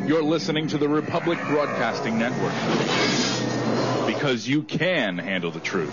You're listening to the Republic Broadcasting Network. Because you can handle the truth.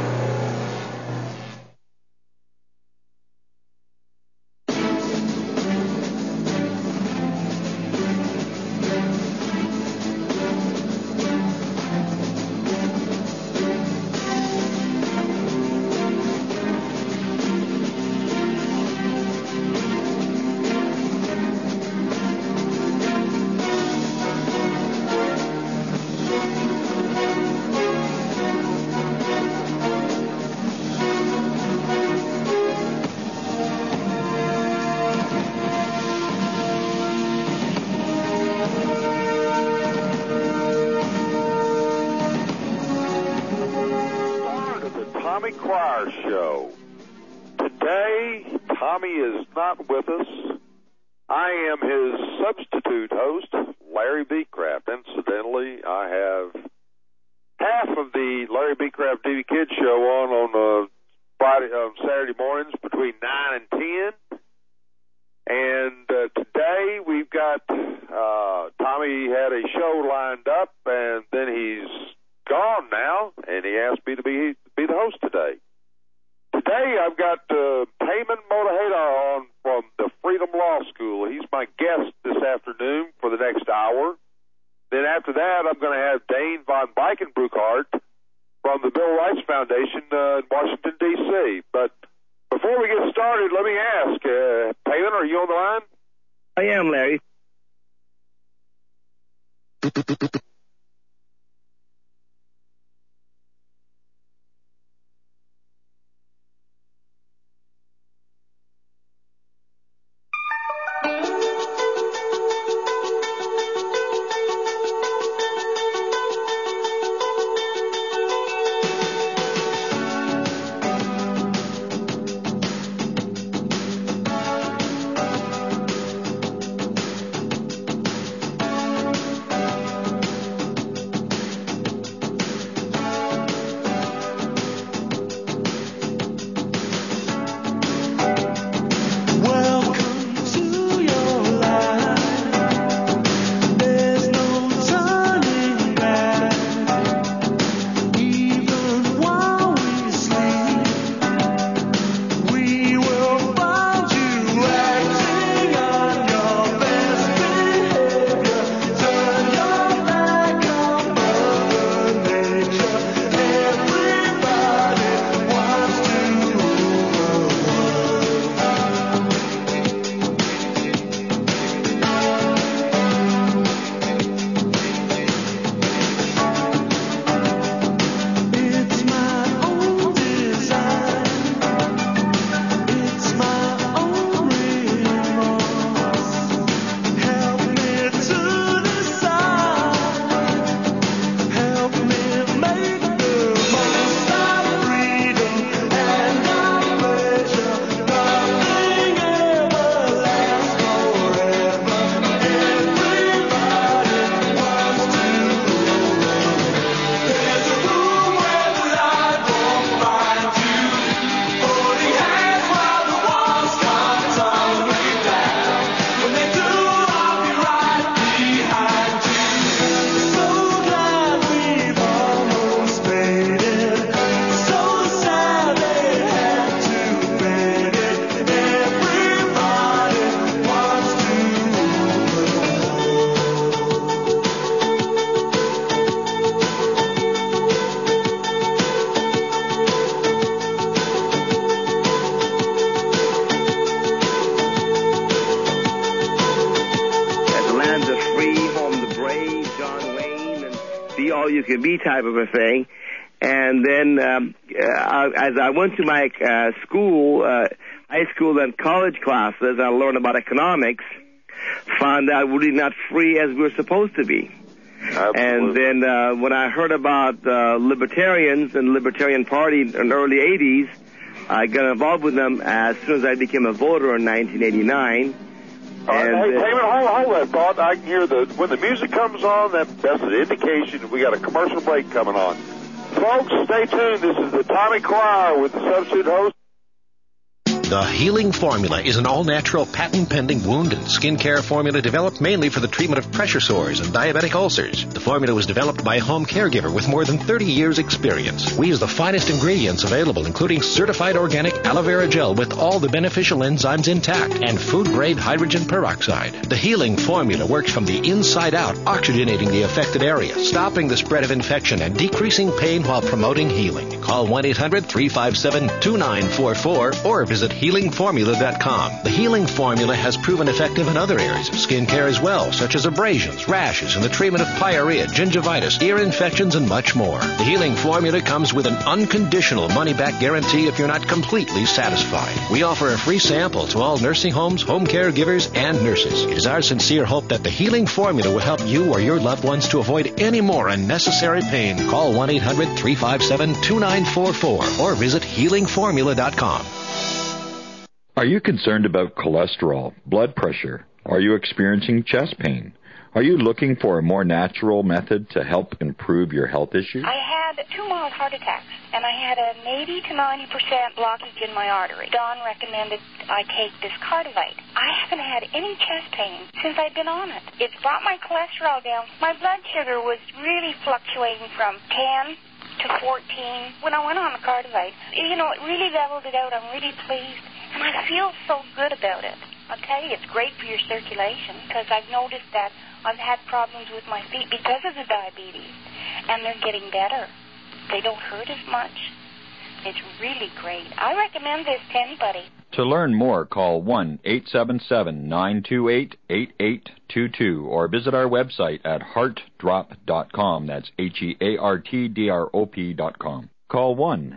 be type of a thing. And then as I went to my school, high school and college classes, I learned about economics, found out we're really not free as we're supposed to be. Absolutely. And then when I heard about libertarians and the Libertarian Party in the early 80s, I got involved with them as soon as I became a voter in 1989. Hey, hold that thought. I can hear when the music comes on, that's an indication that we got a commercial break coming on. Folks, stay tuned. This is the Tommy Choir with the substitute host. The Healing Formula is an all-natural, patent-pending wound and skincare formula developed mainly for the treatment of pressure sores and diabetic ulcers. The formula was developed by a home caregiver with more than 30 years' experience. We use the finest ingredients available, including certified organic aloe vera gel with all the beneficial enzymes intact and food-grade hydrogen peroxide. The Healing Formula works from the inside out, oxygenating the affected area, stopping the spread of infection, and decreasing pain while promoting healing. Call 1-800-357-2944 or visit healingformula.com. The Healing Formula has proven effective in other areas of skincare as well, such as abrasions, rashes, and the treatment of pyorrhea, gingivitis, ear infections, and much more. The Healing Formula comes with an unconditional money-back guarantee if you're not completely satisfied. We offer a free sample to all nursing homes, home caregivers, and nurses. It is our sincere hope that the Healing Formula will help you or your loved ones to avoid any more unnecessary pain. Call 1-800-357-2944 or visit healingformula.com. Are you concerned about cholesterol, blood pressure? Are you experiencing chest pain? Are you looking for a more natural method to help improve your health issues? I had 2 mild heart attacks, and I had an 80 to 90% blockage in my artery. Don recommended I take this Cardivite. I haven't had any chest pain since I've been on it. It's brought my cholesterol down. My blood sugar was really fluctuating from 10 to 14 when I went on the Cardivite. You know, it really leveled it out. I'm really pleased, and I feel so good about it. I'll tell you, it's great for your circulation because I've noticed that I've had problems with my feet because of the diabetes, and they're getting better. They don't hurt as much. It's really great. I recommend this to anybody. To learn more, call 1-877-928-8822 or visit our website at heartdrop.com. That's HEARTDROP.com. Call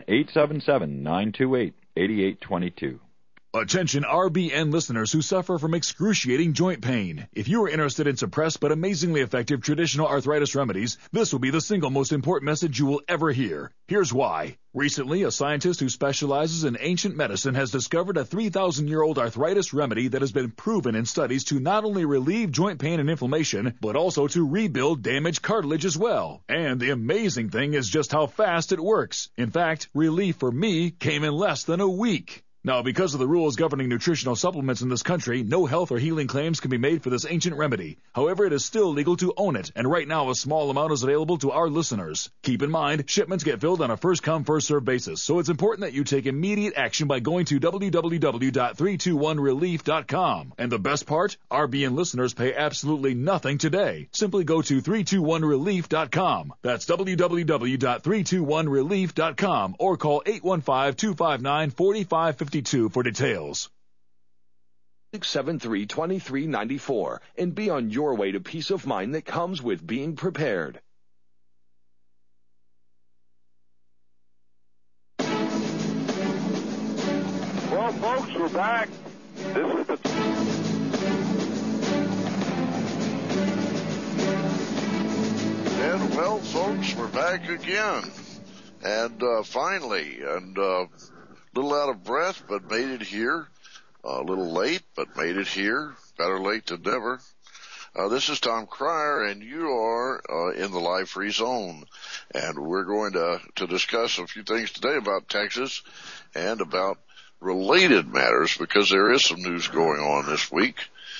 1-877-928-8822. Attention RBN listeners who suffer from excruciating joint pain. If you are interested in suppressed but amazingly effective traditional arthritis remedies, this will be the single most important message you will ever hear. Here's why. Recently, a scientist who specializes in ancient medicine has discovered a 3,000-year-old arthritis remedy that has been proven in studies to not only relieve joint pain and inflammation, but also to rebuild damaged cartilage as well. And the amazing thing is just how fast it works. In fact, relief for me came in less than a week. Now, because of the rules governing nutritional supplements in this country, no health or healing claims can be made for this ancient remedy. However, it is still legal to own it, and right now a small amount is available to our listeners. Keep in mind, shipments get filled on a first-come, first-served basis, so it's important that you take immediate action by going to www.321relief.com. And the best part? RBN listeners pay absolutely nothing today. Simply go to 321relief.com. That's www.321relief.com or call 815-259-4552 for details. 673-2394 and be on your way to peace of mind that comes with being prepared. Well, folks, we're back. This is the... And, well, folks, we're back again. And finally, a little out of breath, but made it here. A little late, but made it here. Better late than never. This is Tom Cryer, and you are in the Live Free Zone. And we're going to discuss a few things today about Texas and about related matters, because there is some news going on this week.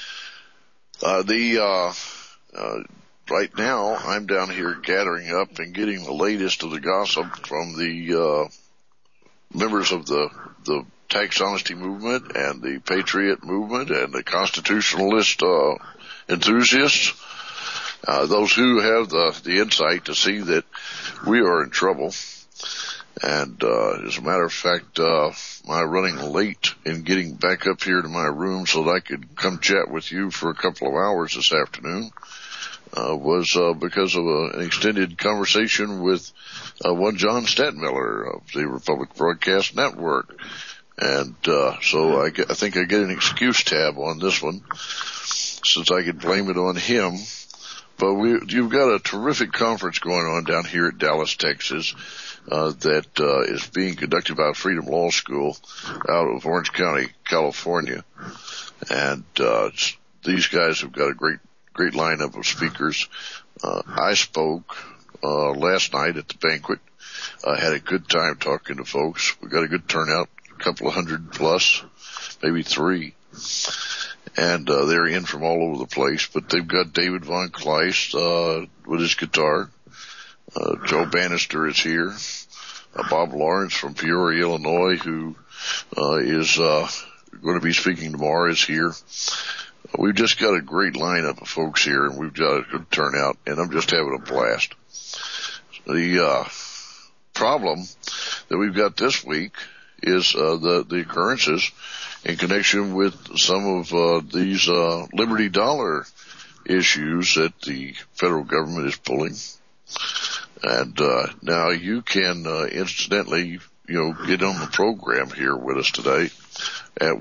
Right now, I'm down here gathering up and getting the latest of the gossip from the members of the tax honesty movement and the patriot movement and the constitutionalist enthusiasts, those who have the insight to see that we are in trouble. And as a matter of fact, my running late in getting back up here to my room so that I could come chat with you for a couple of hours this afternoon was because of an extended conversation with one John Stadtmiller of the Republic Broadcast Network. And so I think I get an excuse tab on this one, since I could blame it on him. But you've got a terrific conference going on down here at Dallas, Texas, that is being conducted by Freedom Law School out of Orange County, California. And these guys have got a great lineup of speakers. I spoke last night at the banquet. I had a good time talking to folks. We got a good turnout, couple of hundred plus, maybe 3. And they're in from all over the place. But they've got David Von Kleist with his guitar. Joe Bannister is here. Bob Lawrence from Peoria, Illinois, who is going to be speaking tomorrow, is here. We've just got a great lineup of folks here, and we've got a good turnout, and I'm just having a blast. The problem that we've got this week is the occurrences in connection with some of these Liberty Dollar issues that the federal government is pulling. And now you can incidentally, get on the program here with us today at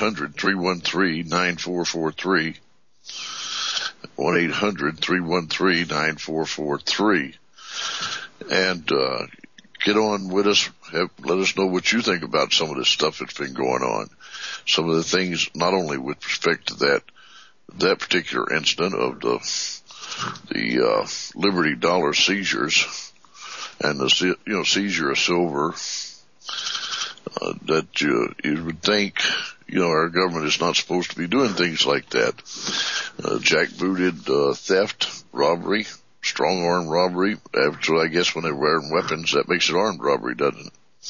1-800-313-9443. 1-800-313-9443. And get on with us. Let us know what you think about some of this stuff that's been going on. Some of the things, not only with respect to that particular incident of the Liberty Dollar seizures and the seizure of silver, that you would think our government is not supposed to be doing things like that. Jackbooted theft, robbery, strong arm robbery. So I guess when they're wearing weapons, that makes it armed robbery, doesn't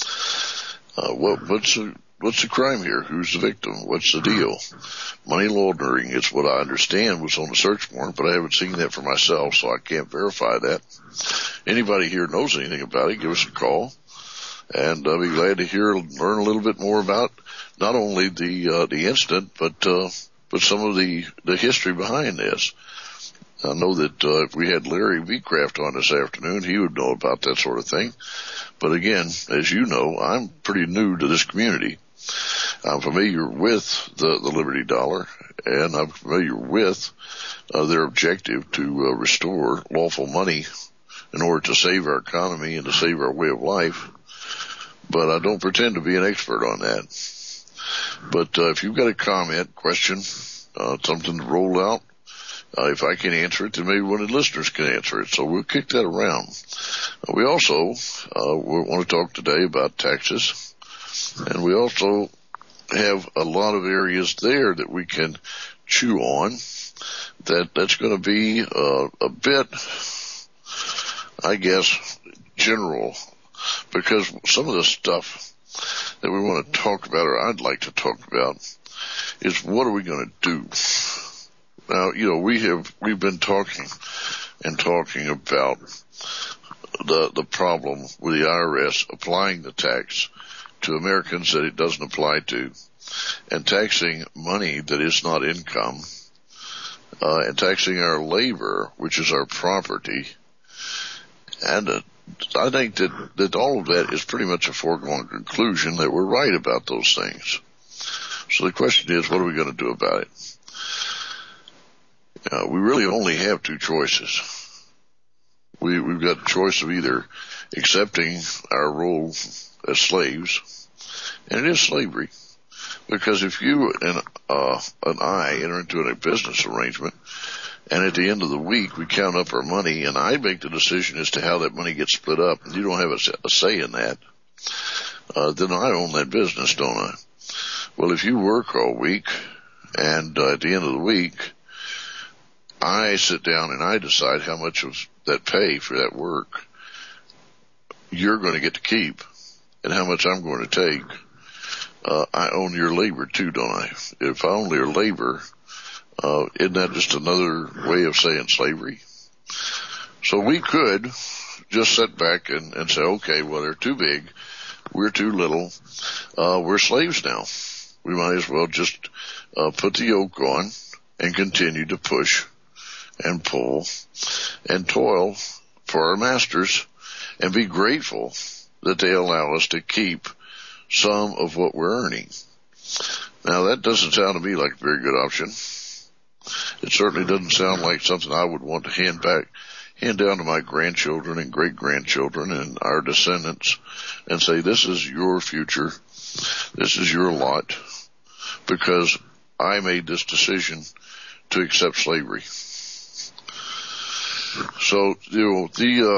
it? What's the crime here? Who's the victim? What's the deal? Money laundering is what I understand was on the search warrant, but I haven't seen that for myself, so I can't verify that. Anybody here knows anything about it, give us a call, and I'll be glad to learn a little bit more about not only the incident, but some of the history behind this. I know that if we had Larry Vcraft on this afternoon, he would know about that sort of thing. But again, as you know, I'm pretty new to this community. I'm familiar with the Liberty Dollar, and I'm familiar with their objective to restore lawful money in order to save our economy and to save our way of life. But I don't pretend to be an expert on that. But if you've got a comment, question, something to roll out, if I can answer it, then maybe one of the listeners can answer it. So we'll kick that around. We also want to talk today about taxes, and we also have a lot of areas there that we can chew on. That's going to be a bit, I guess, general, because some of the stuff that we want to talk about, or I'd like to talk about, is what are we going to do? Now, we've been talking about the problem with the IRS applying the tax to Americans that it doesn't apply to, and taxing money that is not income, and taxing our labor, which is our property. And I think that all of that is pretty much a foregone conclusion that we're right about those things. So the question is, what are we going to do about it? We really only have two choices. We've got a choice of either accepting our role as slaves, and it is slavery, because if you and I enter into a business arrangement, and at the end of the week we count up our money, and I make the decision as to how that money gets split up, and you don't have a say in that, then I own that business, don't I? Well, if you work all week, and at the end of the week, I sit down and I decide how much of that pay for that work you're going to get to keep and how much I'm going to take. I own your labor too, don't I? If I own your labor, isn't that just another way of saying slavery? So we could just sit back and say, okay, well, they're too big. We're too little. We're slaves now. We might as well just put the yoke on and continue to push and pull and toil for our masters and be grateful that they allow us to keep some of what we're earning. Now, that doesn't sound to me like a very good option. It certainly doesn't sound like something I would want to hand down to my grandchildren and great-grandchildren and our descendants and say, this is your future, this is your lot, because I made this decision to accept slavery. So,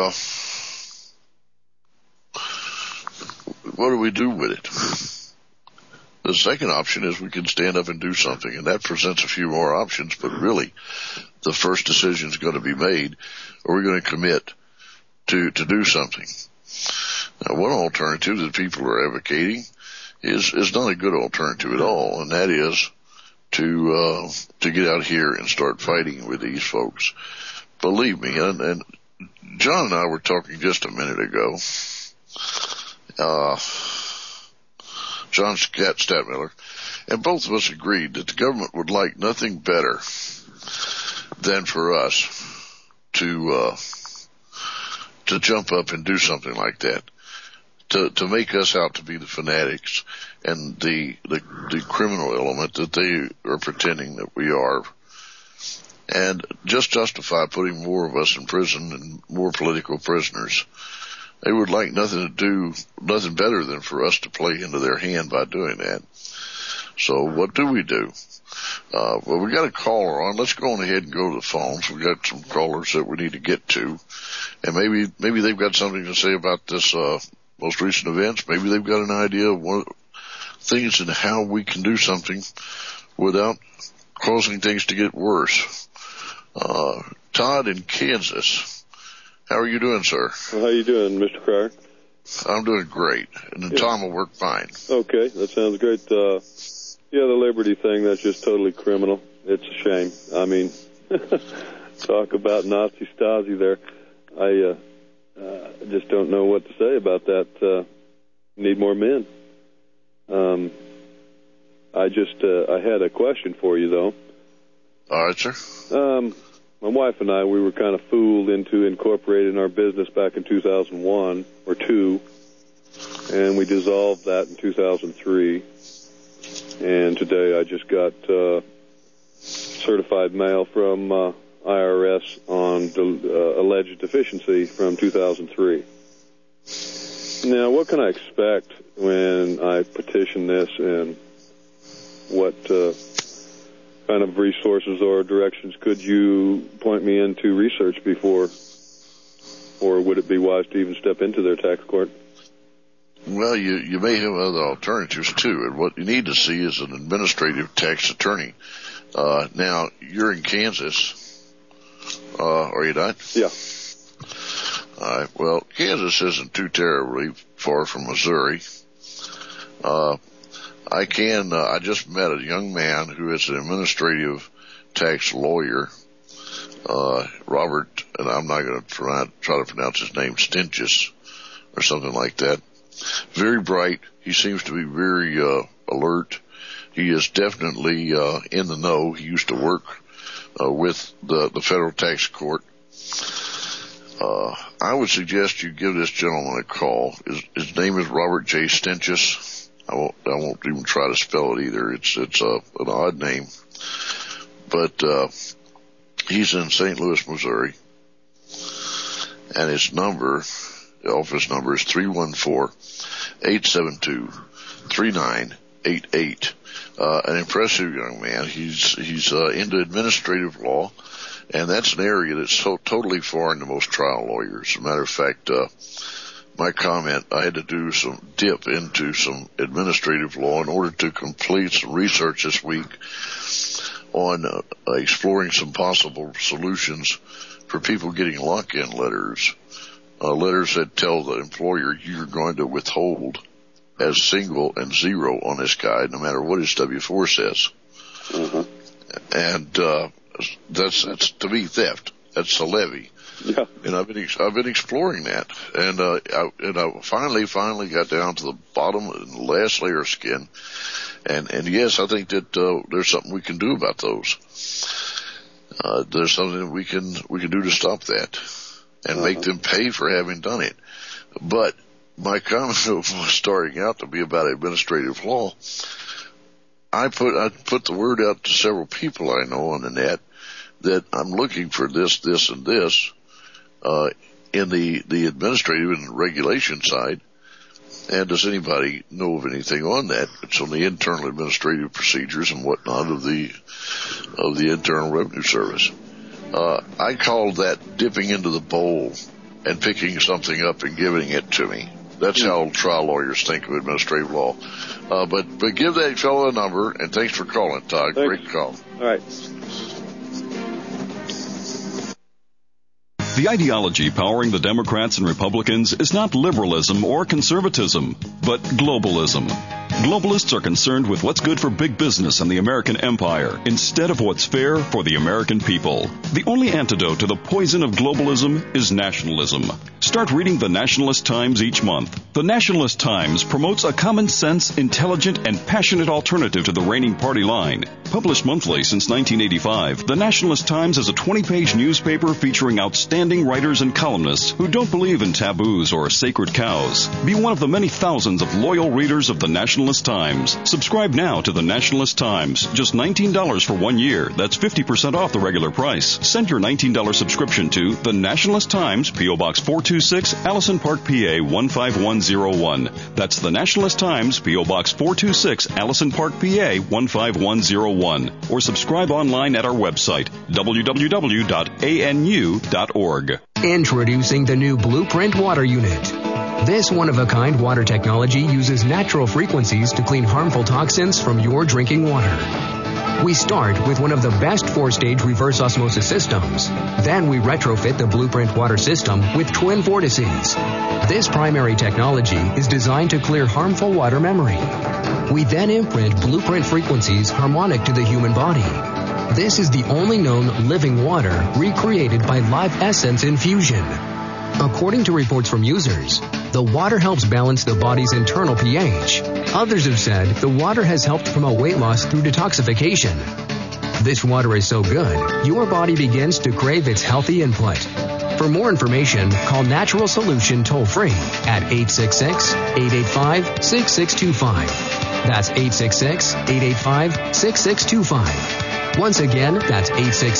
what do we do with it? The second option is we can stand up and do something, and that presents a few more options, but really the first decision is going to be made. Are we going to commit to do something? Now, one alternative that people are advocating is not a good alternative at all, and that is to get out here and start fighting with these folks. Believe me, and John and I were talking just a minute ago. John Statmiller, and both of us agreed that the government would like nothing better than for us to jump up and do something like that, to make us out to be the fanatics and the criminal element that they are pretending that we are, and just justify putting more of us in prison and more political prisoners. They would like nothing better than for us to play into their hand by doing that. So what do? Well, we got a caller on. Let's go on ahead and go to the phones. We got some callers that we need to get to, and maybe they've got something to say about this most recent events. Maybe they've got an idea of what things and how we can do something without causing things to get worse. Todd in Kansas. How are you doing, sir? Well, how are you doing, Mr. Cryer? I'm doing great, and the time will work fine. Okay, that sounds great. The Liberty thing, that's just totally criminal. It's a shame. I mean, talk about Nazi-Stasi there. I just don't know what to say about that. Need more men. I had a question for you, though. All right, sir. My wife and I, we were kind of fooled into incorporating our business back in 2001 or 2, and we dissolved that in 2003. And today I just got certified mail from IRS on the alleged deficiency from 2003. Now, what can I expect when I petition this, and what kind of resources or directions could you point me into research before, or would it be wise to even step into their tax court? Well, you may have other alternatives too, and what you need to see is an administrative tax attorney. Now, you're in Kansas. Are you not? Yeah. All right. Well, Kansas isn't too terribly far from Missouri. I just met a young man who is an administrative tax lawyer, Robert, and I'm not going to try to pronounce his name, Stinches, or something like that. Very bright. He seems to be very alert. He is definitely in the know. He used to work with the federal tax court. I would suggest you give this gentleman a call. His name is Robert J. Stinches. I won't even try to spell it either. It's an odd name, but he's in St. Louis, Missouri, and his office number is 314-872-3988. An impressive young man. He's into administrative law, and that's an area that's so totally foreign to most trial lawyers. As a matter of fact, my comment, I had to do some dip into some administrative law in order to complete some research this week on exploring some possible solutions for people getting lock-in letters, letters that tell the employer you're going to withhold as single and zero on this guy, no matter what his W-4 says. Mm-hmm. And that's to me theft. That's a levy. Yeah. And I've been exploring that, and I finally got down to the bottom and the last layer of skin, and yes, I think that there's something we can do about those. There's something that we can do to stop that, and make them pay for having done it. But my comment was starting out to be about administrative law. I put the word out to several people I know on the net that I'm looking for this, and this. In the administrative and regulation side. And does anybody know of anything on that? It's on the internal administrative procedures and whatnot of the Internal Revenue Service. I call that dipping into the bowl and picking something up and giving it to me. That's how trial lawyers think of administrative law. But give that fellow a number, and thanks for calling, Todd. Thanks. Great call. All right. The ideology powering the Democrats and Republicans is not liberalism or conservatism, but globalism. Globalists are concerned with what's good for big business and the American empire instead of what's fair for the American people. The only antidote to the poison of globalism is nationalism. Start reading the Nationalist Times each month. The Nationalist Times promotes a common sense, intelligent, and passionate alternative to the reigning party line. Published monthly since 1985, the Nationalist Times is a 20-page newspaper featuring outstanding writers and columnists who don't believe in taboos or sacred cows. Be one of the many thousands of loyal readers of the Nationalist Times. Subscribe now to the Nationalist Times. Just $19 for 1 year. That's 50% off the regular price. Send your $19 subscription to the Nationalist Times, P.O. Box 426, Allison Park, PA 15101. That's the Nationalist Times, P.O. Box 426, Allison Park, PA 15101. Or subscribe online at our website, www.anu.org. Introducing the new Blueprint Water Unit. This one-of-a-kind water technology uses natural frequencies to clean harmful toxins from your drinking water. We start with one of the best 4-stage reverse osmosis systems. Then we retrofit the Blueprint water system with twin vortices. This primary technology is designed to clear harmful water memory. We then imprint Blueprint frequencies harmonic to the human body. This is the only known living water recreated by live essence infusion. According to reports from users, the water helps balance the body's internal pH. Others have said the water has helped promote weight loss through detoxification. This water is so good, your body begins to crave its healthy input. For more information, call Natural Solution toll-free at 866-885-6625. That's 866-885-6625. Once again, that's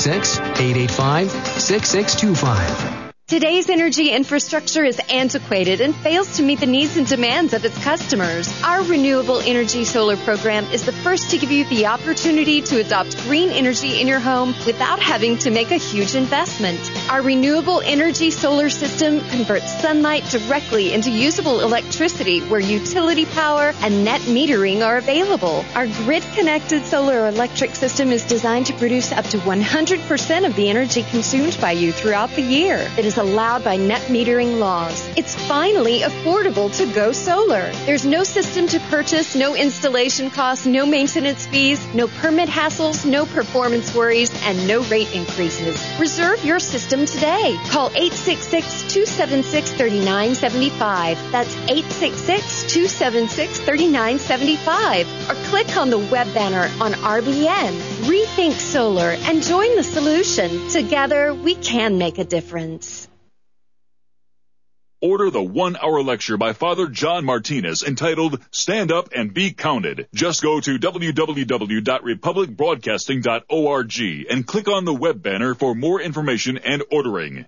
866-885-6625. Today's energy infrastructure is antiquated and fails to meet the needs and demands of its customers. Our Renewable Energy Solar program is the first to give you the opportunity to adopt green energy in your home without having to make a huge investment. Our Renewable Energy Solar system converts sunlight directly into usable electricity where utility power and net metering are available. Our grid-connected solar electric system is designed to produce up to 100% of the energy consumed by you throughout the year. It is allowed by net metering laws. It's finally affordable to go solar. There's no system to purchase, no installation costs, no maintenance fees, no permit hassles, no performance worries, and no rate increases. Reserve your system today. Call 866-276-3975. That's 866-276-3975. Or click on the web banner on RBN. Rethink Solar and join the solution. Together, we can make a difference. Order the 1-hour lecture by Father John Martinez entitled Stand Up and Be Counted. Just go to www.republicbroadcasting.org and click on the web banner for more information and ordering.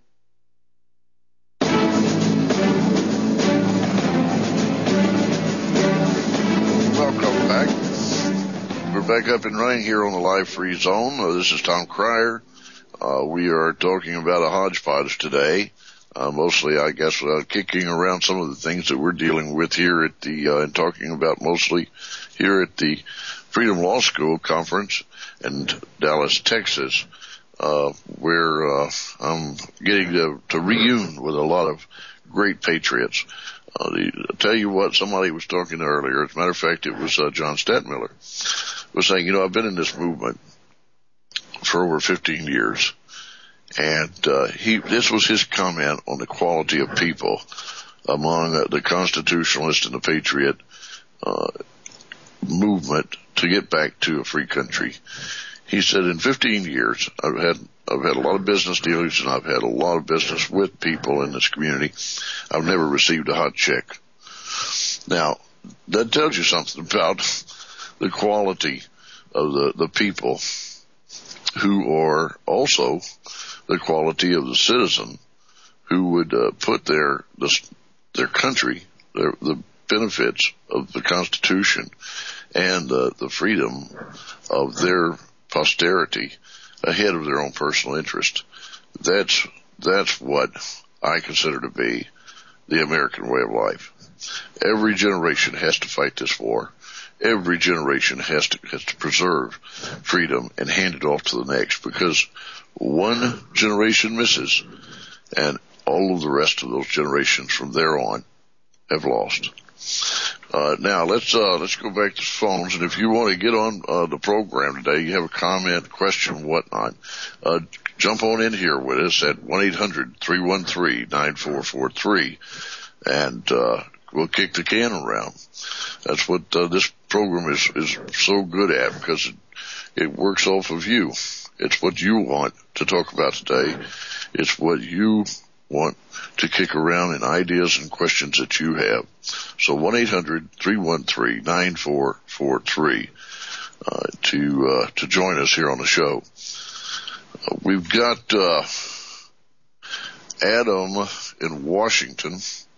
Welcome back. We're back up and running here on the Live Free Zone. This is Tom Cryer. We are talking about a hodgepodge today. Mostly, I guess, kicking around some of the things that we're dealing with here at the, and talking about mostly here at the Freedom Law School Conference in Dallas, Texas, where I'm getting to reunion with a lot of great patriots. I'll tell you what, somebody was talking earlier. As a matter of fact, it was John Stadtmiller, was saying, I've been in this movement for over 15 years. And this was his comment on the quality of people among the Constitutionalist and the Patriot movement to get back to a free country. He said, in 15 years, I've had a lot of business dealings and I've had a lot of business with people in this community. I've never received a hot check. Now, that tells you something about the quality of the people who are also the quality of the citizen who would put their country, the benefits of the Constitution and the freedom of their posterity ahead of their own personal interest. That's what I consider to be the American way of life. Every generation has to fight this war. Every generation has to preserve freedom and hand it off to the next, because one generation misses and all of the rest of those generations from there on have lost. Now let's go back to phones, and if you want to get on the program today, you have a comment, question, whatnot, jump on in here with us at 1-800-313-9443, and we'll kick the can around. That's what this program is so good at, because it works off of you. It's what you want to talk about today. It's what you want to kick around in ideas and questions that you have. So 1-800-313-9443 to join us here on the show. We've got Adam in Washington.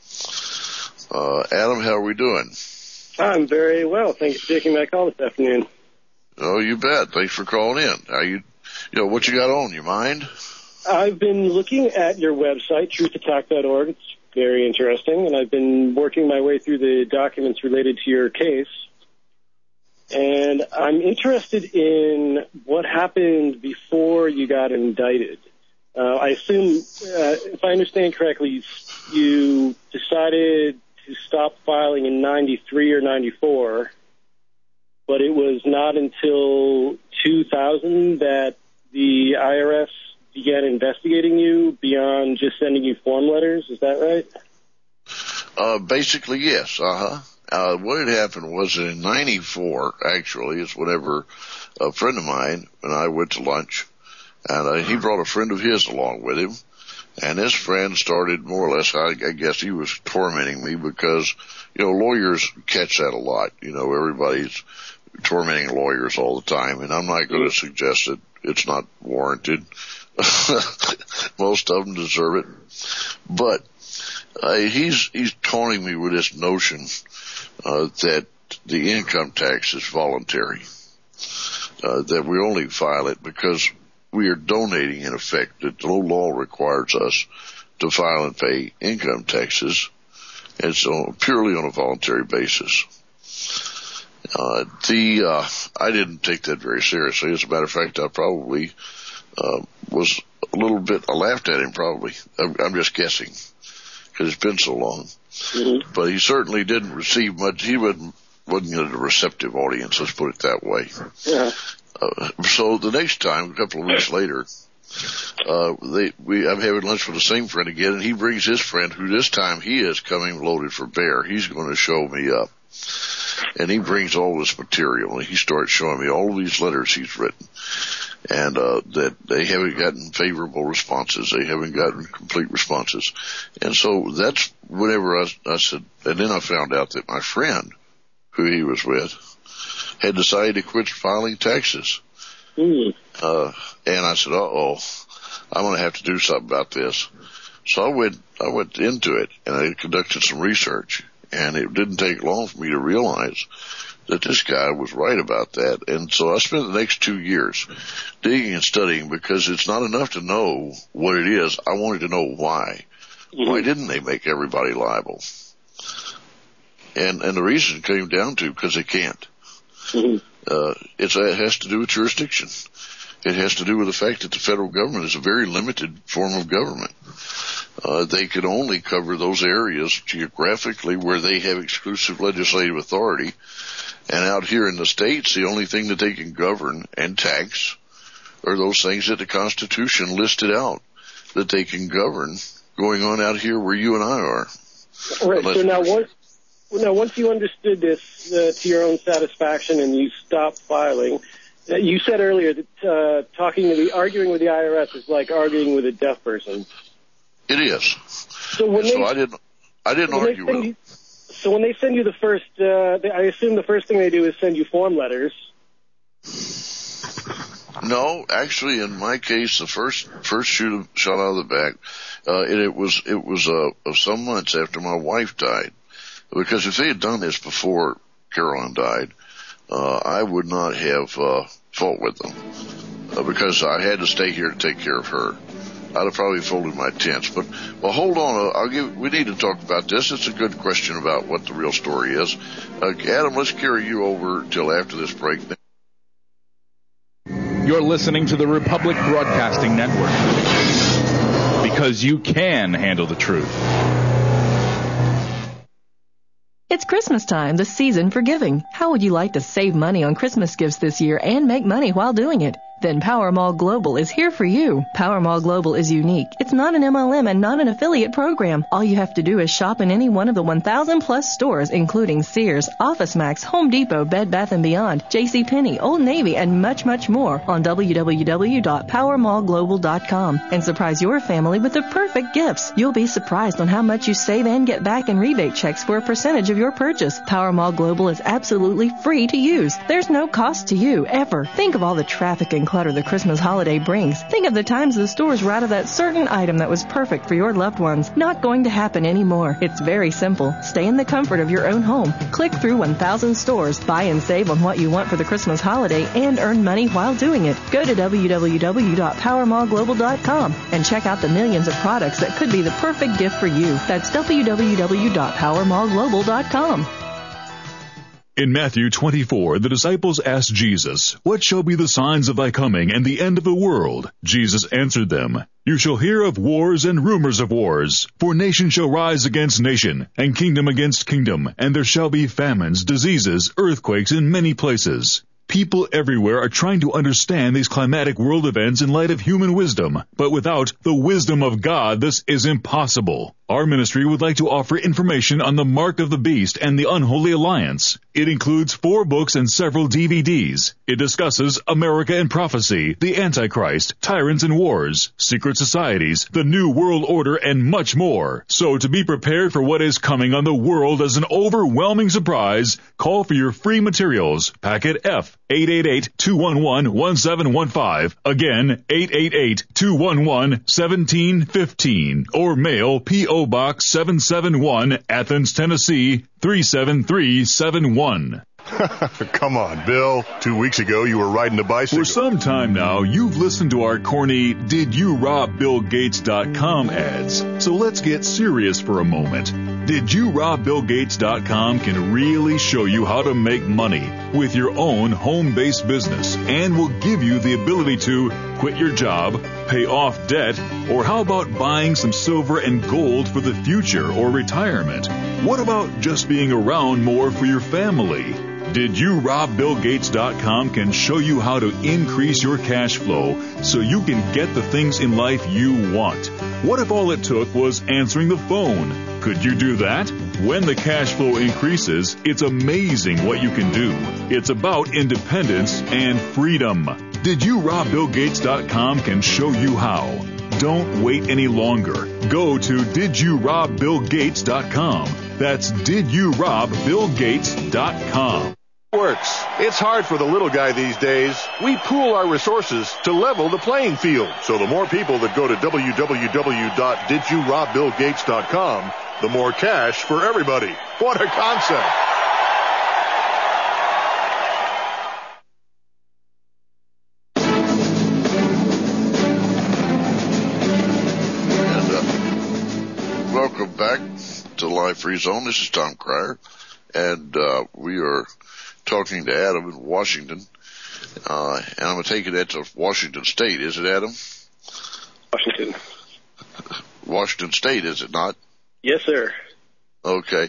Adam, how are we doing? I'm very well. Thanks for taking my call this afternoon. Oh, you bet. Thanks for calling in. How what you got on? You mind? I've been looking at your website, truthattack.org. It's very interesting, and I've been working my way through the documents related to your case. And I'm interested in what happened before you got indicted. I assume, if I understand correctly, you decided to stop filing in 93 or 94, but it was not until 2000 that the IRS began investigating you beyond just sending you form letters. Is that right? Basically, yes. What had happened was in 94, actually, is whenever a friend of mine and I went to lunch, and he brought a friend of his along with him, and this friend started more or less, I guess he was tormenting me because, lawyers catch that a lot. Everybody's tormenting lawyers all the time, and I'm not going to suggest that it's not warranted. Most of them deserve it. But he's taunting me with this notion that the income tax is voluntary, that we only file it because we are donating, in effect, that no law requires us to file and pay income taxes. It's purely on a voluntary basis. I didn't take that very seriously. As a matter of fact, I probably was a little bit, I laughed at him probably. I'm just guessing, because it's been so long. Mm-hmm. But he certainly didn't receive much. He wasn't a receptive audience, let's put it that way. Yeah. So the next time, a couple of weeks later, I'm having lunch with the same friend again, and he brings his friend, who this time he is coming loaded for bear. He's going to show me up. And he brings all this material, and he starts showing me all of these letters he's written, and that they haven't gotten favorable responses. They haven't gotten complete responses. And so that's whenever I said, and then I found out that my friend, who he was with, had decided to quit filing taxes. And I said, I'm going to have to do something about this. So I went into it, and I conducted some research, and it didn't take long for me to realize that this guy was right about that. And so I spent the next 2 years digging and studying, because it's not enough to know what it is. I wanted to know why. Mm-hmm. Why didn't they make everybody liable? And the reason came down to because they can't. Mm-hmm. It has to do with jurisdiction. It has to do with the fact that the federal government is a very limited form of government. They can only cover those areas geographically where they have exclusive legislative authority. And out here in the states, the only thing that they can govern and tax are those things that the Constitution listed out that they can govern going on out here where you and I are. Right. So now once you understood this to your own satisfaction and you stopped filing, you said earlier that arguing with the IRS is like arguing with a deaf person. It is. So I didn't argue with them. So when they send you the first, I assume the first thing they do is send you form letters. No, actually, in my case, the first shot out of the back, it was some months after my wife died. Because if they had done this before Carolyn died, I would not have fought with them, because I had to stay here to take care of her. I'd have probably folded my tents. But, well, hold on. We need to talk about this. It's a good question about what the real story is. Adam, let's carry you over till after this break. You're listening to the Republic Broadcasting Network, because you can handle the truth. It's Christmas time, the season for giving. How would you like to save money on Christmas gifts this year and make money while doing it? Then Powermall Global is here for you. Powermall Global is unique. It's not an MLM and not an affiliate program. All you have to do is shop in any one of the 1,000 plus stores, including Sears, OfficeMax, Home Depot, Bed Bath & Beyond, JCPenney, Old Navy, and much, much more on www.powermallglobal.com and surprise your family with the perfect gifts. You'll be surprised on how much you save and get back in rebate checks for a percentage of your purchase. Powermall Global is absolutely free to use. There's no cost to you, ever. Think of all the traffic and clutter the Christmas holiday brings. Think of the times the stores were out of that certain item that was perfect for your loved ones. Not going to happen anymore. It's very simple. Stay in the comfort of your own home. Click through 1,000 stores, buy and save on what you want for the Christmas holiday, and earn money while doing it. Go to www.powermallglobal.com and check out the millions of products that could be the perfect gift for you. That's www.powermallglobal.com. In Matthew 24, the disciples asked Jesus, "What shall be the signs of thy coming and the end of the world?" Jesus answered them, "You shall hear of wars and rumors of wars. For nation shall rise against nation, and kingdom against kingdom, and there shall be famines, diseases, earthquakes in many places." People everywhere are trying to understand these climatic world events in light of human wisdom, but without the wisdom of God, this is impossible. Our ministry would like to offer information on the Mark of the Beast and the Unholy Alliance. It includes 4 books and several DVDs. It discusses America and Prophecy, the Antichrist, Tyrants and Wars, Secret Societies, the New World Order, and much more. So to be prepared for what is coming on the world as an overwhelming surprise, call for your free materials. Packet F, 888-211-1715. Again, 888-211-1715. Or mail P.O. Box 771, Athens, Tennessee, 37371. Come on, Bill. 2 weeks ago, you were riding a bicycle. For some time now, you've listened to our corny DidYouRobBillGates.com ads. So let's get serious for a moment. DidYouRobBillGates.com can really show you how to make money with your own home-based business and will give you the ability to quit your job, pay off debt, or how about buying some silver and gold for the future or retirement? What about just being around more for your family? DidYouRobBillGates.com can show you how to increase your cash flow so you can get the things in life you want. What if all it took was answering the phone? Could you do that? When the cash flow increases, it's amazing what you can do. It's about independence and freedom. DidYouRobBillGates.com can show you how. Don't wait any longer. Go to DidYouRobBillGates.com. That's DidYouRobBillGates.com. Works. It's hard for the little guy these days. We pool our resources to level the playing field. So the more people that go to www.DidYouRobBillGates.com, the more cash for everybody. What a concept. Welcome back to the Live Free Zone. This is Tom Cryer, and we are talking to Adam in Washington, and I'm going to take it that's Washington State, is it, Adam? Washington. Washington State, is it not? Yes, sir. Okay.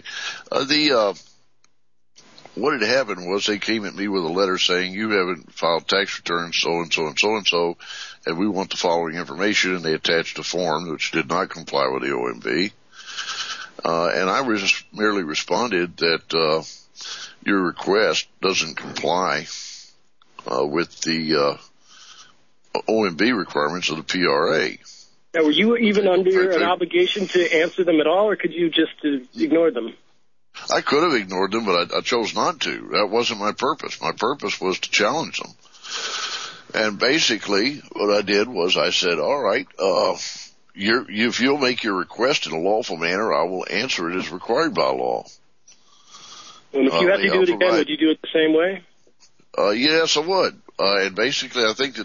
What had happened was they came at me with a letter saying, you haven't filed tax returns so-and-so and so-and-so, and we want the following information, and they attached a form which did not comply with the OMB. And I merely responded that your request doesn't comply with the OMB requirements of the PRA. Now, were you even under an obligation to answer them at all, or could you just ignore them? I could have ignored them, but I chose not to. That wasn't my purpose. My purpose was to challenge them. And basically, what I did was I said, all right, if you'll make your request in a lawful manner, I will answer it as required by law. And if you had to do it again, would you do it the same way? Yes, I would. And basically, I think that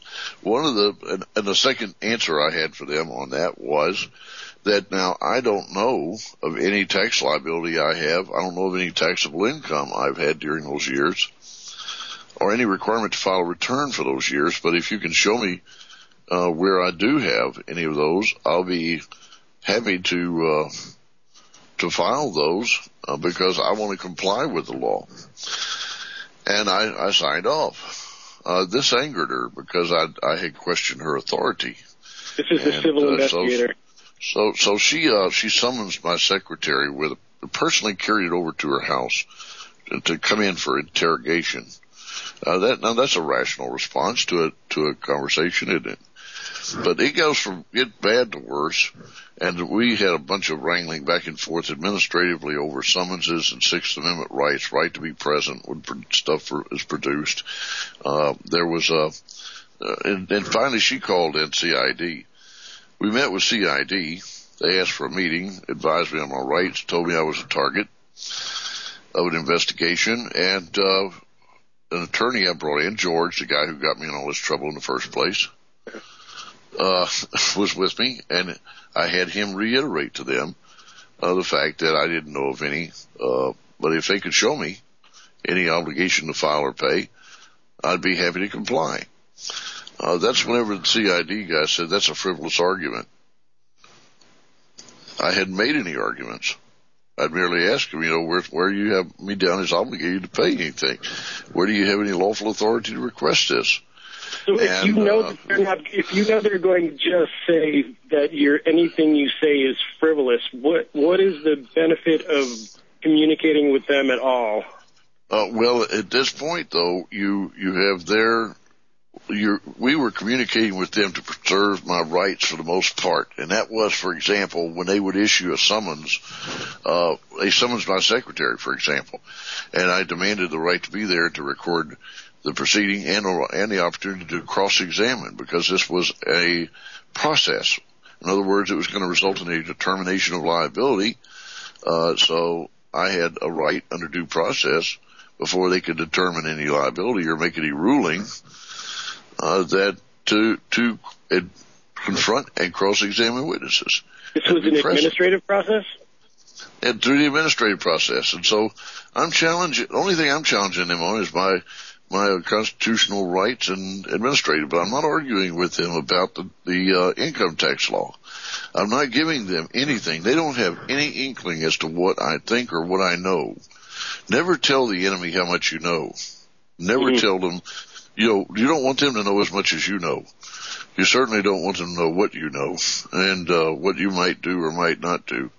one of the second answer I had for them on that was that now I don't know of any tax liability I have. I don't know of any taxable income I've had during those years or any requirement to file a return for those years. But if you can show me where I do have any of those, I'll be happy to file those because I want to comply with the law. And I signed off. This angered her because I had questioned her authority. This is the civil investigator. So she summons my secretary personally carried it over to her house to come in for interrogation. Now that's a rational response to a conversation, isn't it? But it goes from bad to worse, and we had a bunch of wrangling back and forth administratively over summonses and Sixth Amendment rights, right to be present when stuff is produced. There was and finally she called in CID. We met with CID. They asked for a meeting, advised me on my rights, told me I was a target of an investigation, and an attorney I brought in, George, the guy who got me in all this trouble in the first place, was with me, and I had him reiterate to them the fact that I didn't know of any, but if they could show me any obligation to file or pay, I'd be happy to comply. That's whenever the CID guy said that's a frivolous argument. I hadn't made any arguments. I'd merely ask him, where you have me down as obligated to pay anything? Where do you have any lawful authority to request this? So if you know they're going to just say that anything you say is frivolous, what is the benefit of communicating with them at all? Well, at this point, though, you have we were communicating with them to preserve my rights for the most part. And that was, for example, when they would issue a summons, they summons my secretary, for example, and I demanded the right to be there to record the proceeding and the opportunity to cross-examine because this was a process. In other words, it was going to result in a determination of liability. So I had a right under due process before they could determine any liability or make any ruling that to confront and cross-examine witnesses. This was an administrative process? And through the administrative process. And so the only thing I'm challenging them on is my constitutional rights and administrative, but I'm not arguing with them about the income tax law. I'm not giving them anything. They don't have any inkling as to what I think or what I know. Never tell the enemy how much you know. Never tell them, you don't want them to know as much as you know. You certainly don't want them to know what you know and what you might do or might not do.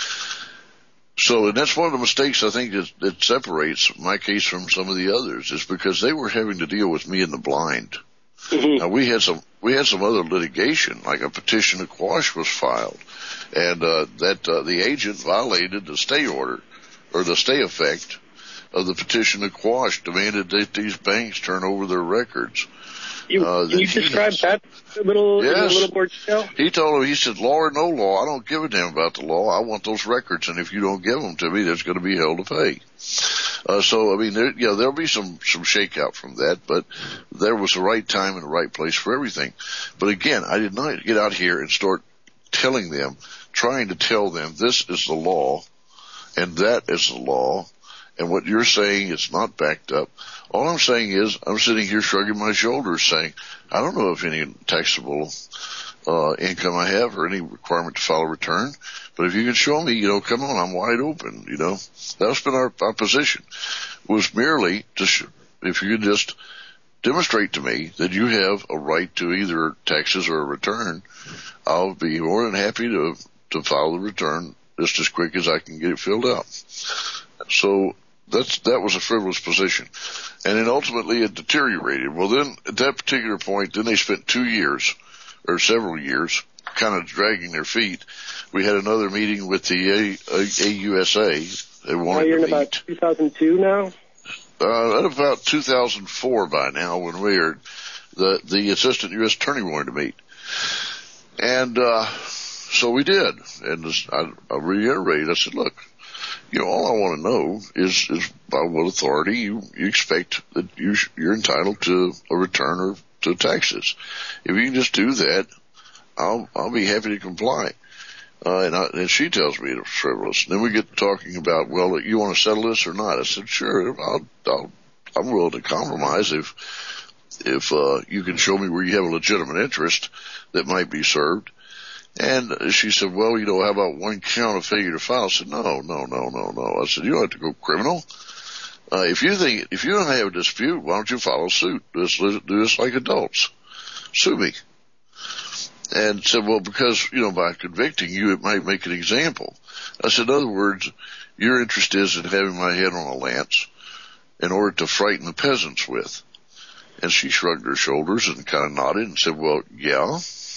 So, and that's one of the mistakes I think that separates my case from some of the others is because they were having to deal with me in the blind. Mm-hmm. Now we had some other litigation, like a petition to quash was filed, and the agent violated the stay order or the stay effect of the petition to quash, demanded that these banks turn over their records. Can you describe that a little more detail? He told him, he said, law or no law, I don't give a damn about the law. I want those records, and if you don't give them to me, there's going to be hell to pay. So, I mean, there'll be some shakeout from that, but there was the right time and the right place for everything. But again, I did not get out here and start trying to tell them this is the law, and that is the law, and what you're saying is not backed up. All I'm saying is I'm sitting here shrugging my shoulders saying, I don't know if any taxable income I have or any requirement to file a return, but if you can show me, come on, I'm wide open, That's been our position, was merely if you could just demonstrate to me that you have a right to either taxes or a return, I'll be more than happy to file the return just as quick as I can get it filled out. So that was a frivolous position. And then ultimately it deteriorated. Well, then at that particular point, then they spent 2 years or several years kind of dragging their feet. We had another meeting with the AUSA. They wanted you're to in meet. About 2002 now? At about 2004 by now when the assistant U.S. attorney wanted to meet. And, so we did. And I reiterated, I said, look, all I want to know is by what authority you expect that you're entitled to a return or to Texas. If you can just do that, I'll be happy to comply. And she tells me it's frivolous. And then we get talking about, well, you want to settle this or not? I said, sure, I'm willing to compromise if you can show me where you have a legitimate interest that might be served. And she said, well, how about one count of failure to file? I said, no. I said, you don't have to go criminal. If you don't have a dispute, why don't you file a suit? Do this like adults. Sue me. And said, well, because, by convicting you, it might make an example. I said, in other words, your interest is in having my head on a lance in order to frighten the peasants with. And she shrugged her shoulders and kind of nodded and said, well, yeah.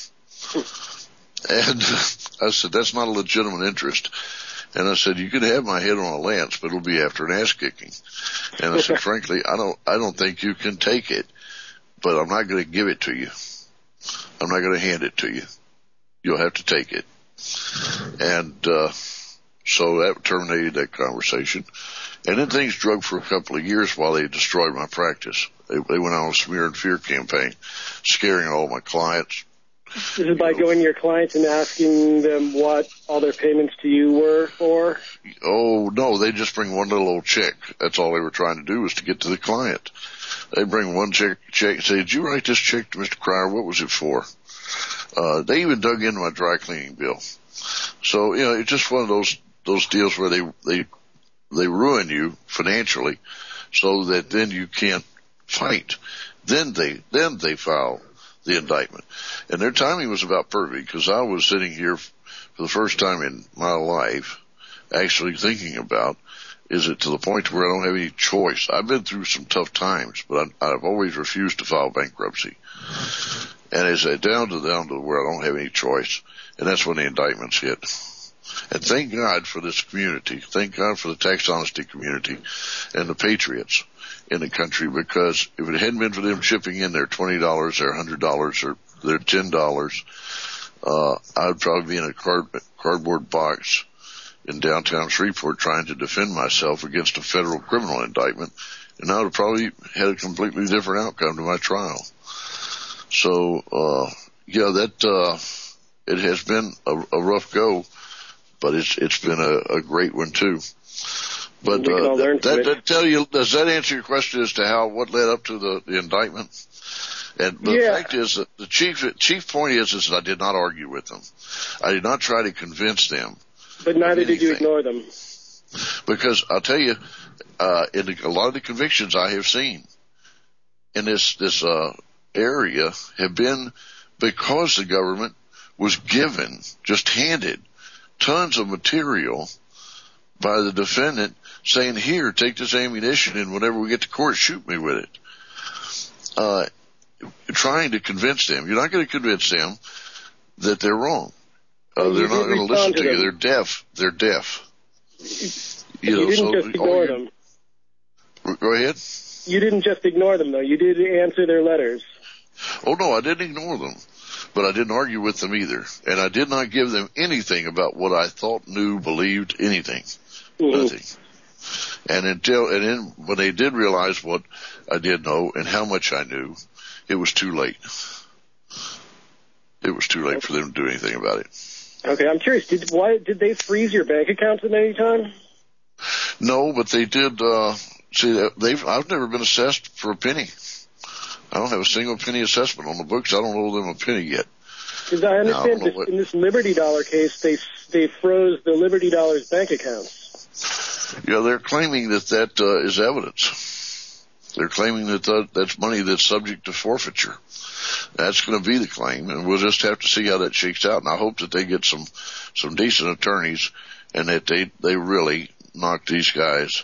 And I said, that's not a legitimate interest. And I said, you can have my head on a lance, but it'll be after an ass kicking. And I said, frankly, I don't think you can take it, but I'm not going to give it to you. I'm not going to hand it to you. You'll have to take it. And so that terminated that conversation. And then things drug for a couple of years while they destroyed my practice. They went on a smear and fear campaign, scaring all my clients. This is by going to your clients and asking them what all their payments to you were for? Oh, no, they just bring one little old check. That's all they were trying to do, was to get to the client. They bring one check and say, did you write this check to Mr. Cryer? What was it for? They even dug into my dry cleaning bill. So, it's just one of those deals where they ruin you financially so that then you can't fight. Then they file the indictment. And their timing was about perfect, because I was sitting here for the first time in my life actually thinking about, is it to the point where I don't have any choice? I've been through some tough times, but I've always refused to file bankruptcy. And is it down to where I don't have any choice? And that's when the indictments hit. And thank God for this community. Thank God for the tax honesty community and the patriots in the country, because if it hadn't been for them chipping in their $20, their $100, or their $10, I'd probably be in a cardboard box in downtown Shreveport trying to defend myself against a federal criminal indictment, and I would have probably had a completely different outcome to my trial. So, it has been a rough go, but it's been a great one too. But does that answer your question as to what led up to the indictment? And the fact is that the chief point is that I did not argue with them. I did not try to convince them. But neither did you ignore them. Because I'll tell you, in a lot of the convictions I have seen in this area have been because the government was handed tons of material by the defendant saying, here, take this ammunition, and whenever we get to court, shoot me with it. Trying to convince them. You're not going to convince them that they're wrong. They're not going to listen to you. They're deaf. They're deaf. You didn't just ignore them. Go ahead. You didn't just ignore them, though. You did answer their letters. Oh, no, I didn't ignore them. But I didn't argue with them either. And I did not give them anything about what I thought, knew, believed, anything. Mm-hmm. Nothing. And then when they did realize what I did know and how much I knew, it was too late. It was too late for them to do anything about it. Okay, I'm curious. Why did they freeze your bank accounts at any time? No, but they did. I've never been assessed for a penny. I don't have a single penny assessment on the books. I don't owe them a penny yet. Because I understand in this Liberty Dollar case, they froze the Liberty Dollar's bank accounts. Yeah, they're claiming that is evidence. They're claiming that that's money that's subject to forfeiture. That's going to be the claim, and we'll just have to see how that shakes out. And I hope that they get some decent attorneys, and that they really knock these guys,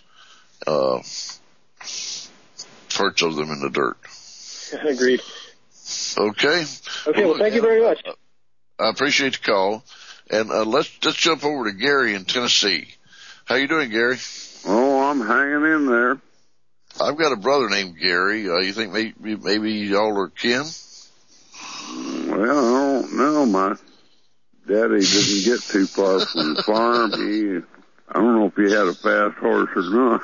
parts of them in the dirt. Agreed. Okay. Okay. Well, thank you very much. I appreciate the call, and let's jump over to Gary in Tennessee. How you doing, Gary? Oh, I'm hanging in there. I've got a brother named Gary. You think maybe y'all are kin? Well, I don't know. My daddy didn't get too far from the farm. I don't know if he had a fast horse or not.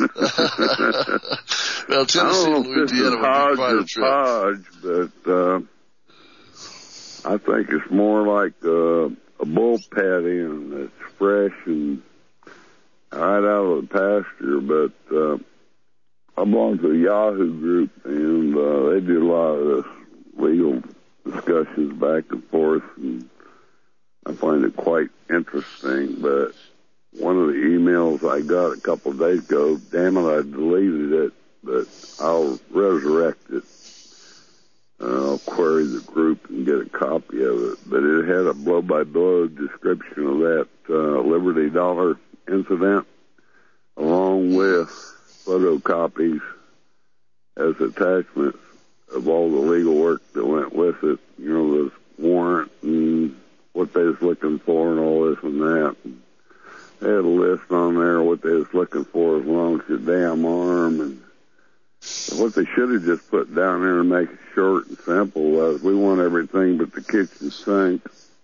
Well, Tennessee and Louisiana would be quite a trip. Podge, but I think it's more like a bull patty, and it's fresh and right out of the pasture. But I belong to the Yahoo group, and they do a lot of this legal discussions back and forth, and I find it quite interesting. But one of the emails I got a couple of days ago, damn it, I deleted it, but I'll resurrect it. I'll query the group and get a copy of it. But it had a blow-by-blow description of that Liberty Dollar incident, along with photocopies as attachments of all the legal work that went with it. You know, the warrant and what they was looking for and all this and that. They had a list on there of what they was looking for as long as your damn arm. And what they should have just put down there and make it short and simple was, we want everything but the kitchen sink.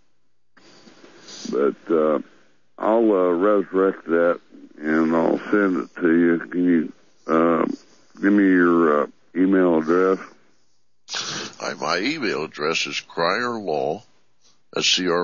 But I'll resurrect that and I'll send it to you. Can you give me your email address? My email address is CryerLaw. That's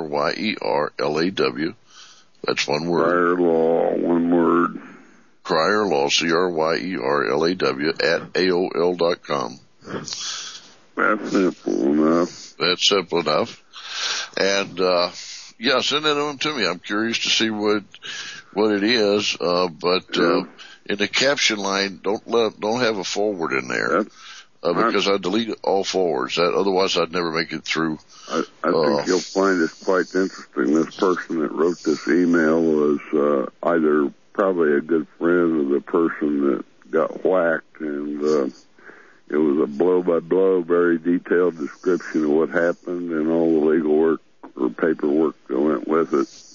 CRYERLAW. That's one word. CryerLaw, one word. CryerLaw, CRYERLAW at AOL.com. That's simple enough. That's simple enough. And yeah, send that on to me. I'm curious to see what it is. But in the caption line, don't have a forward in there. Because I delete all forwards. Otherwise, I'd never make it through. I think you'll find this quite interesting. This person that wrote this email was either probably a good friend of the person that got whacked, and it was a blow-by-blow, very detailed description of what happened and all the legal work or paperwork that went with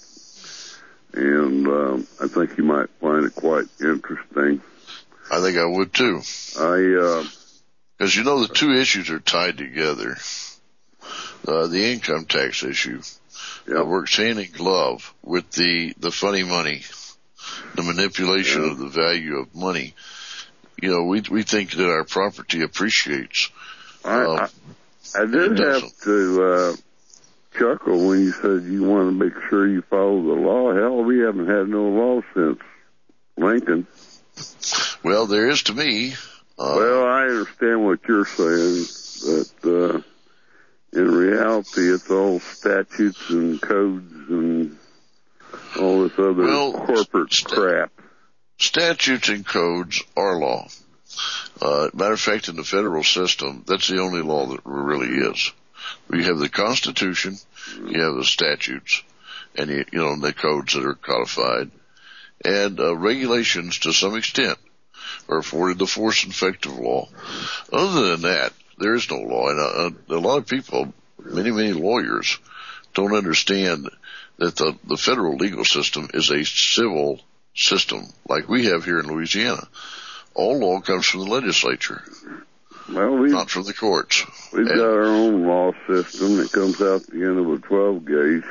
it. And I think you might find it quite interesting. I think I would, too. Because, you know, the two issues are tied together. The income tax issue works hand in glove with the funny money, the manipulation of the value of money. You know, we think that our property appreciates. I did have to chuckle when you said you want to make sure you follow the law. Hell, we haven't had no law since Lincoln. Well, there is to me. Well, I understand what you're saying, but in reality, it's all statutes and codes and all this other corporate crap. Statutes and codes are law. Matter of fact, in the federal system, that's the only law that really is. You have the Constitution, you have the statutes, and you know the codes that are codified, and regulations to some extent are afforded the force and effect of law. Other than that, there is no law. And a lot of people, many lawyers, don't understand that the federal legal system is a civil system like we have here in Louisiana. All law comes from the legislature, not from the courts. We've got our own law system that comes out the end of a 12 gauge.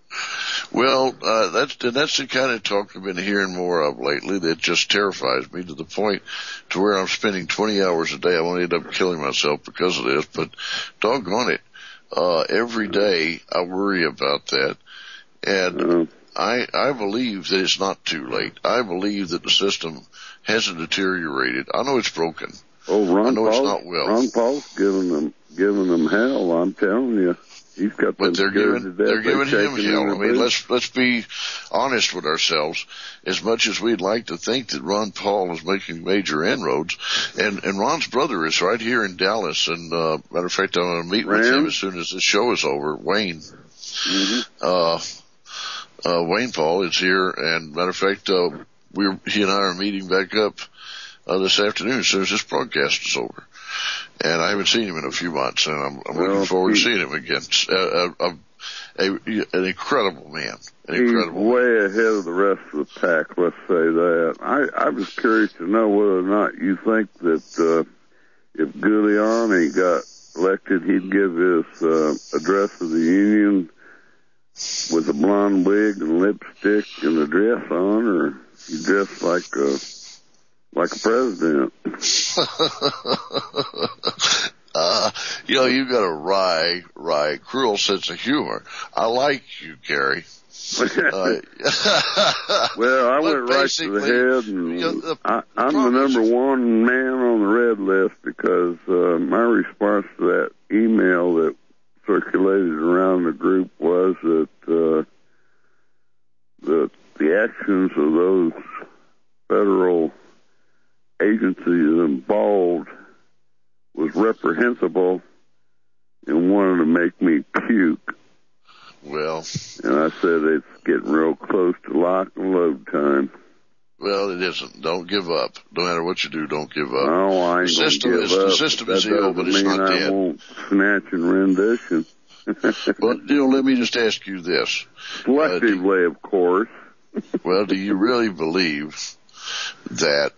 Well, that's the kind of talk I've been hearing more of lately that just terrifies me to the point to where I'm spending 20 hours a day. I won't end up killing myself because of this, but doggone it. Every day I worry about that. And I believe that it's not too late. I believe that the system hasn't deteriorated. I know it's broken. Oh, I know it's not well. Ron Paul's giving them hell, I'm telling you. He's got but they're giving him hell. I mean, let's be honest with ourselves. As much as we'd like to think that Ron Paul is making major inroads, and Ron's brother is right here in Dallas, and matter of fact, I'm going to meet with him as soon as this show is over. Wayne, Wayne Paul is here, and matter of fact, he and I are meeting back up this afternoon as soon as this broadcast is over. And I haven't seen him in a few months, and I'm looking forward to seeing him again. An incredible man. He's way ahead of the rest of the pack, let's say that. I was curious to know whether or not you think that if Giuliani got elected, he'd give his address of the Union with a blonde wig and lipstick and a dress on, or you dress like a president? You've got a wry, cruel sense of humor. I like you, Gary. Well, I went right to the head, and I'm the number one man on the red list because my response to that email that circulated around the group was that the actions of those federal agencies involved was reprehensible and wanted to make me puke. Well, and I said it's getting real close to lock and load time. Well, it isn't. Don't give up. No matter what you do, don't give up. No, I ain't gonna give up. The system is ill, but it's not dead. I won't snatch and rendition. But, let me just ask you this. Selectively, of course. Well, do you really believe that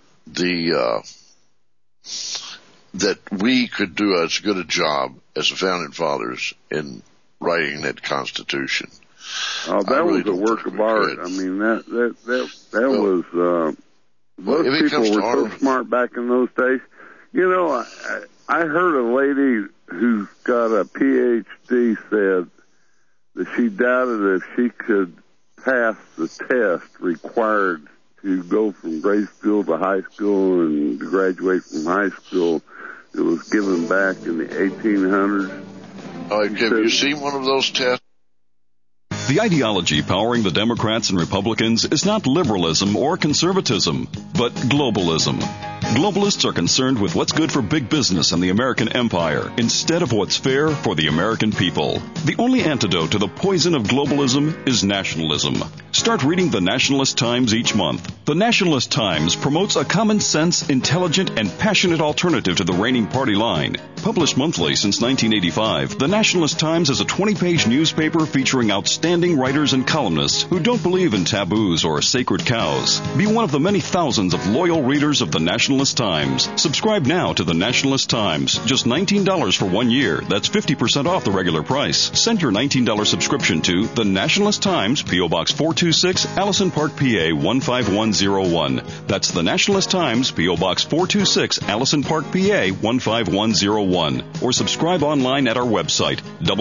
that we could do as good a job as the Founding Fathers in writing that Constitution? Oh, that was a work of art. I mean, that was, those people were so smart back in those days. I heard a lady who's got a PhD said that she doubted if she could pass the test required to go from grade school to high school and to graduate from high school. It was given back in the 1800s. Have you seen one of those tests? The ideology powering the Democrats and Republicans is not liberalism or conservatism, but globalism. Globalists are concerned with what's good for big business and the American empire instead of what's fair for the American people. The only antidote to the poison of globalism is nationalism. Start reading the Nationalist Times each month. The Nationalist Times promotes a common sense, intelligent, and passionate alternative to the reigning party line. Published monthly since 1985, the Nationalist Times is a 20-page newspaper featuring outstanding writers and columnists who don't believe in taboos or sacred cows. Be one of the many thousands of loyal readers of the Nationalist Times. Subscribe now to the Nationalist Times. Just $19 for 1 year. That's 50% off the regular price. Send your $19 subscription to the Nationalist Times, P.O. Box 426, Allison Park, PA 15101. That's the Nationalist Times, P.O. Box 426, Allison Park, PA 15101. Or subscribe online at our website,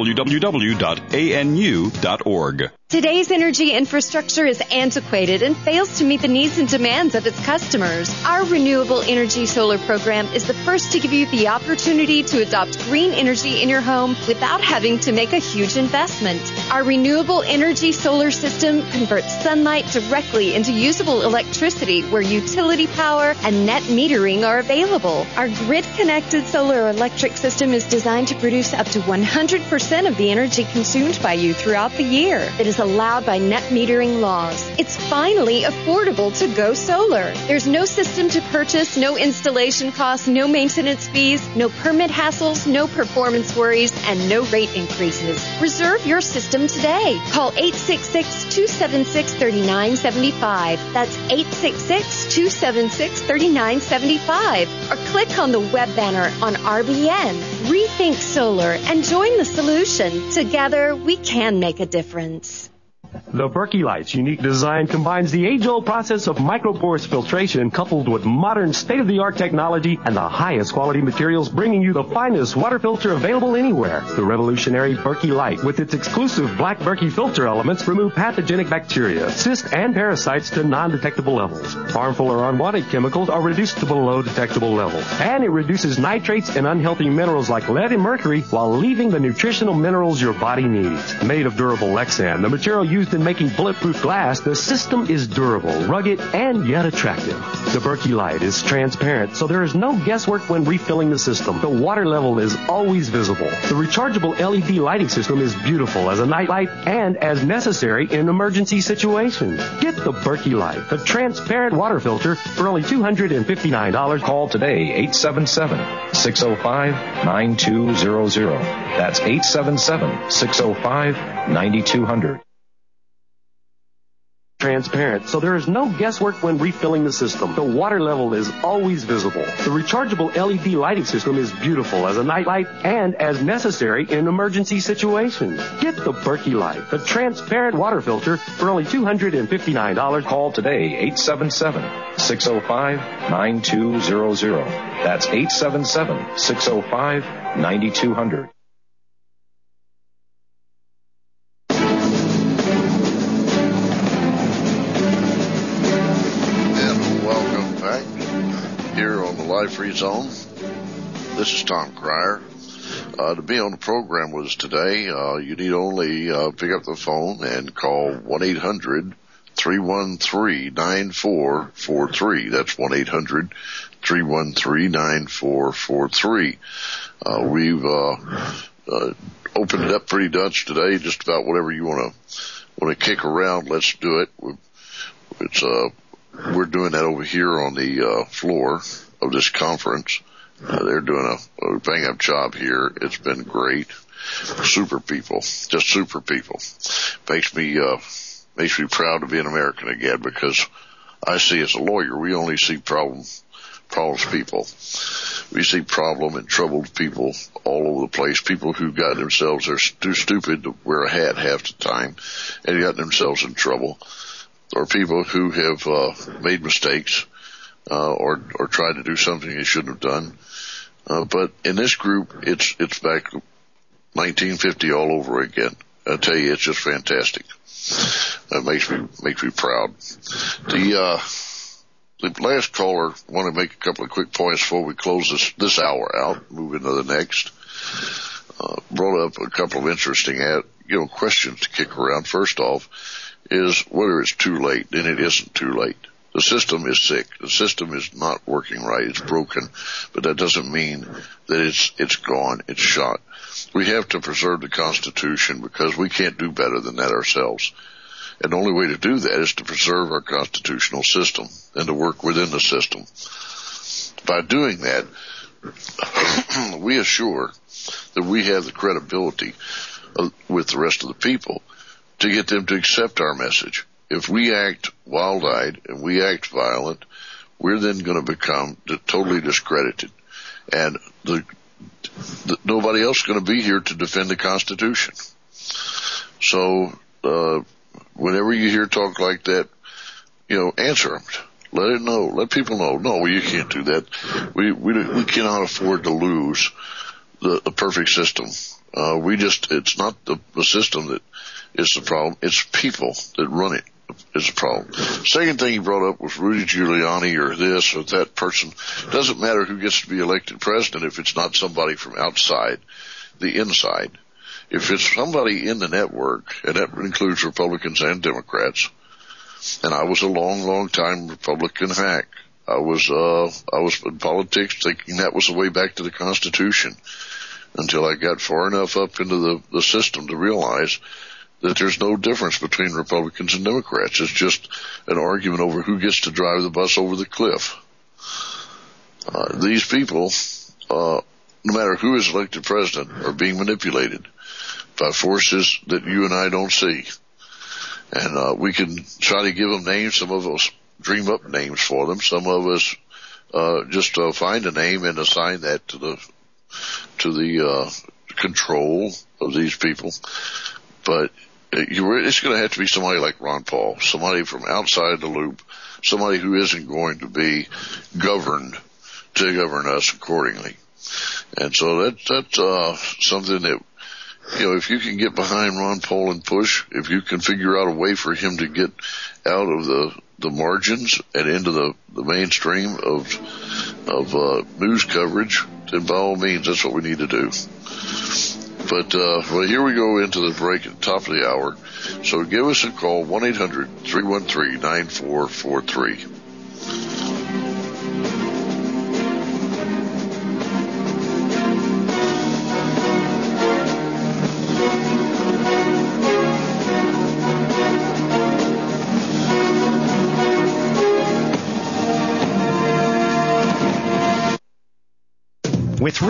www.anu.org. Today's energy infrastructure is antiquated and fails to meet the needs and demands of its customers. Our renewable energy solar program is the first to give you the opportunity to adopt green energy in your home without having to make a huge investment. Our renewable energy solar system converts sunlight directly into usable electricity where utility power and net metering are available. Our grid-connected solar electric system is designed to produce up to 100% of the energy consumed by you throughout the year. It is allowed by net metering laws. It's finally affordable to go solar. There's no system to purchase, no installation costs, no maintenance fees, no permit hassles, no performance worries, and no rate increases. Reserve your system today. Call 866-276-3975. That's 866-276-3975. Or click on the web banner on RBN. Rethink Solar and join the solution. Together, we can make a difference. The Berkey Light's unique design combines the age-old process of microporous filtration coupled with modern state-of-the-art technology and the highest quality materials, bringing you the finest water filter available anywhere. The revolutionary Berkey Light, with its exclusive black Berkey filter elements, remove pathogenic bacteria, cysts, and parasites to non-detectable levels. Harmful or unwanted chemicals are reduced to below detectable levels. And it reduces nitrates and unhealthy minerals like lead and mercury while leaving the nutritional minerals your body needs. Made of durable Lexan, the material used in making bulletproof glass, the system is durable, rugged, and yet attractive. The Berkey Light is transparent, so there is no guesswork when refilling the system. The water level is always visible. The rechargeable LED lighting system is beautiful as a night light and as necessary in emergency situations. Get the Berkey Light, the transparent water filter, for only $259. Call today, 877-605-9200. That's 877-605-9200. transparent, so there is no guesswork when refilling the system. The water level is always visible. The rechargeable LED lighting system is beautiful as a night light and as necessary in emergency situations. Get the Berkey Light, the transparent water filter, for only $259. Call today, 877-605-9200. That's 877-605-9200. Here on the Live Free Zone. This is Tom Cryer. To be on the program with us today, you need only pick up the phone and call 1-800-313-9443. That's 1-800-313-9443. We've opened it up pretty Dutch today. Just about whatever you want to kick around, let's do it. We're doing that over here on the floor of this conference. They're doing a bang-up job here. It's been great. Super people, just super people. Makes me proud to be an American again, because I see, as a lawyer, we only see problems people. We see problem and troubled people all over the place. People who got themselves, are too stupid to wear a hat half the time and got themselves in trouble. Or people who have made mistakes or tried to do something they shouldn't have done. But in this group, it's back 1950 all over again. I tell you, it's just fantastic. That makes me proud. The last caller wanted to make a couple of quick points before we close this hour out, move into the next. Brought up a couple of interesting questions to kick around. First off, is whether it's too late, and it isn't too late. The system is sick. The system is not working right. It's broken, but that doesn't mean that it's gone. It's shot. We have to preserve the Constitution, because we can't do better than that ourselves. And the only way to do that is to preserve our constitutional system and to work within the system. By doing that, we assure that we have the credibility with the rest of the people to get them to accept our message. If we act wild-eyed and we act violent, we're then going to become totally discredited. And nobody else is going to be here to defend the Constitution. So, whenever you hear talk like that, answer them. Let it know. Let people know. No, you can't do that. We cannot afford to lose the perfect system. It's not the system that is the problem. It's people that run it is the problem. Second thing you brought up was Rudy Giuliani or this or that person. It doesn't matter who gets to be elected president if it's not somebody from outside the inside. If it's somebody in the network, and that includes Republicans and Democrats, and I was a long time Republican hack. I was in politics thinking that was the way back to the Constitution, until I got far enough up into the system to realize that there's no difference between Republicans and Democrats. It's just an argument over who gets to drive the bus over the cliff. These people, no matter who is elected president, are being manipulated by forces that you and I don't see. And we can try to give them names. Some of us dream up names for them. Some of us just find a name and assign that to the control of these people. But it's going to have to be somebody like Ron Paul, somebody from outside the loop, somebody who isn't going to be governed to govern us accordingly. And so that's something that, if you can get behind Ron Paul and push, if you can figure out a way for him to get out of the margins and into the mainstream of news coverage, then by all means, that's what we need to do. But, here we go into the break at the top of the hour. So give us a call, 1-800-313-9443. With